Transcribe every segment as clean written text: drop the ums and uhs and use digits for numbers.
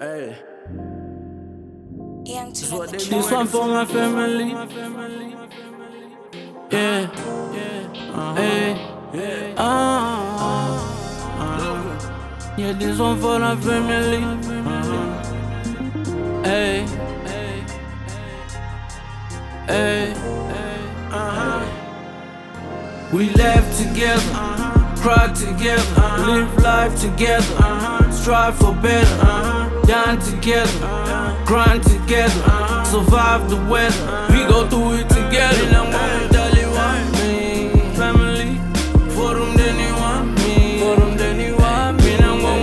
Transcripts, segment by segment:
Hey. This one for my family. Yeah. Hey. Yeah, this one for the family. Hey. Hey. We laugh together, cry together, live life together, strive for better, down together, grind together, survive the weather. We go through it together. Family, for them then they want me, for them then they want me.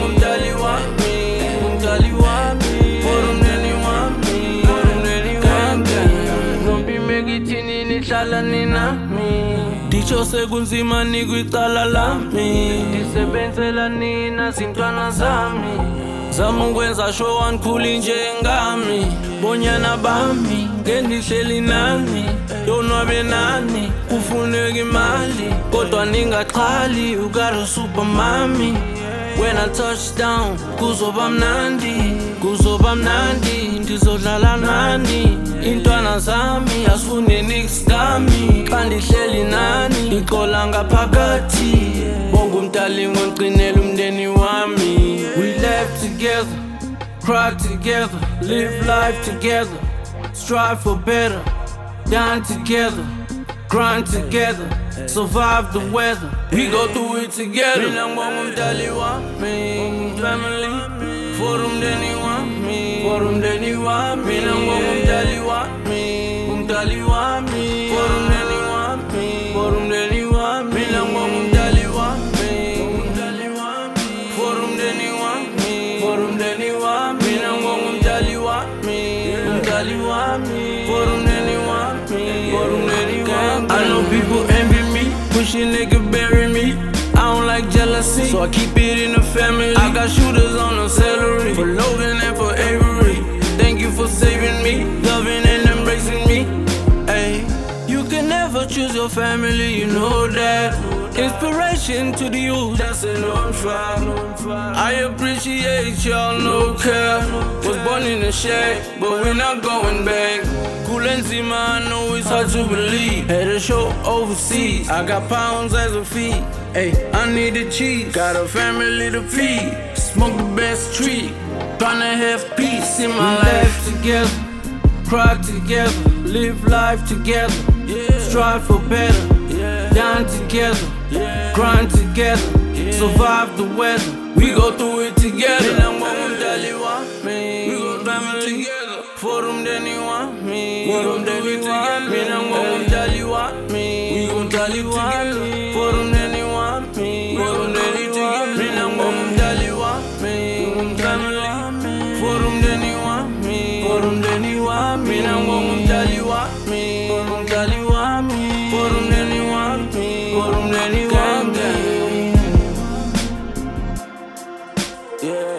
For them then they want me, for them then they want me. Don't be megithini nihlala ninami. Dicho sekunzima nikwicala lami, ndisebenzela nina zintwana zami. Zama ukwenza sure anikhuli njengami, bonyana bami ngendihleli nani, yonwabe nani, kufuneka imali kodwa ningaxhali. You got a super mommy. When I touch down kuzoba mnandi, ndizodlala nani. Intwana zami asifune nix kami, xa ndihleli nani ndixola ngaphakathi. Bonke umntali ngonqinela umndeni wami. We laugh together, cry together, live life together, strive for better, down together, grind together, survive the weather. We go through it together. Mina ngibonga umdali wami, family, for them then they want me, for them then they want me. Mina ngibonga umdali wami, for them then they want me, for them then they want me. Mina ngibonga umdali wami, for them then they want me, for them then they want me. Mina ngibonga umdali wami, for them then they want me, for them then they want me. I know people envy me, wishing they could bury me. I don't like jealousy, so I keep it in the family. I got shooters on the celery, for Logan and for Avery. Thank you for saving me, loving and embracing me. Ay, you can never choose your family, you know that. Inspiration to the youth, that's an on fire. I appreciate y'all, no care. Was born in the shade, but we're not going back. Cool and Zima, I know it's hard to believe. Had a show overseas, I got pounds as a fee. Hey, I need the cheese, got a family to feed. Smoke the best tree, tryna have peace in my life. Together, cry together, live life together, strive for better, down together, grind together, survive the weather. We go through it together. We go family together. For them then they want me, for them then they want me. I'm gonna tell you what me, we gon' tell you what me. For them then they want me, for them then they want me. I'm gonna tell you what me, family. For them then they want me, for them then they want me. I'm gonna tell you what me, for them tell you what me. For them then they want me, for them then they want me. Yeah.